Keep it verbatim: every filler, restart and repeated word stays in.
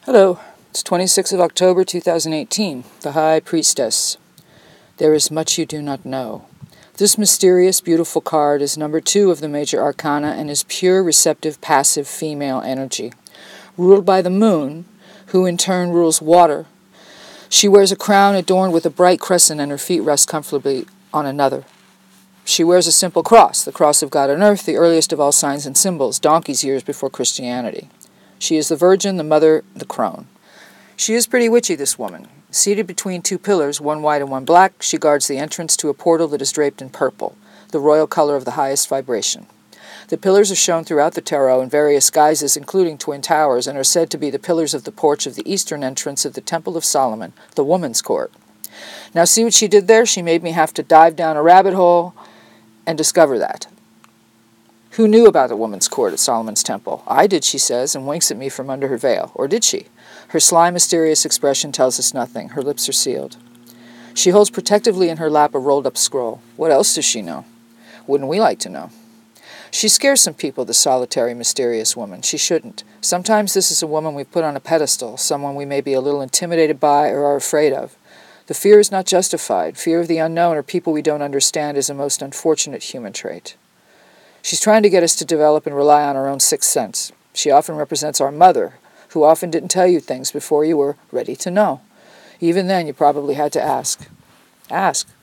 Hello, it's twenty-sixth of October two thousand eighteen, the High Priestess. There is much you do not know. This mysterious, beautiful card is number two of the major arcana and is pure, receptive, passive female energy. Ruled by the moon, who in turn rules water, she wears a crown adorned with a bright crescent and her feet rest comfortably on another. She wears a simple cross, the cross of God on earth, the earliest of all signs and symbols, donkey's years before Christianity. She is the Virgin, the Mother, the Crone. She is pretty witchy, this woman. Seated between two pillars, one white and one black, she guards the entrance to a portal that is draped in purple, the royal color of the highest vibration. The pillars are shown throughout the tarot in various guises, including twin towers, and are said to be the pillars of the porch of the eastern entrance of the Temple of Solomon, the woman's court. Now see what she did there? She made me have to dive down a rabbit hole and discover that. Who knew about the woman's court at Solomon's temple? I did, she says, and winks at me from under her veil. Or did she? Her sly, mysterious expression tells us nothing. Her lips are sealed. She holds protectively in her lap a rolled-up scroll. What else does she know? Wouldn't we like to know? She scares some people, the solitary, mysterious woman. She shouldn't. Sometimes this is a woman we put on a pedestal, someone we may be a little intimidated by or are afraid of. The fear is not justified. Fear of the unknown or people we don't understand is a most unfortunate human trait. She's trying to get us to develop and rely on our own sixth sense. She often represents our mother, who often didn't tell you things before you were ready to know. Even then, you probably had to ask. Ask.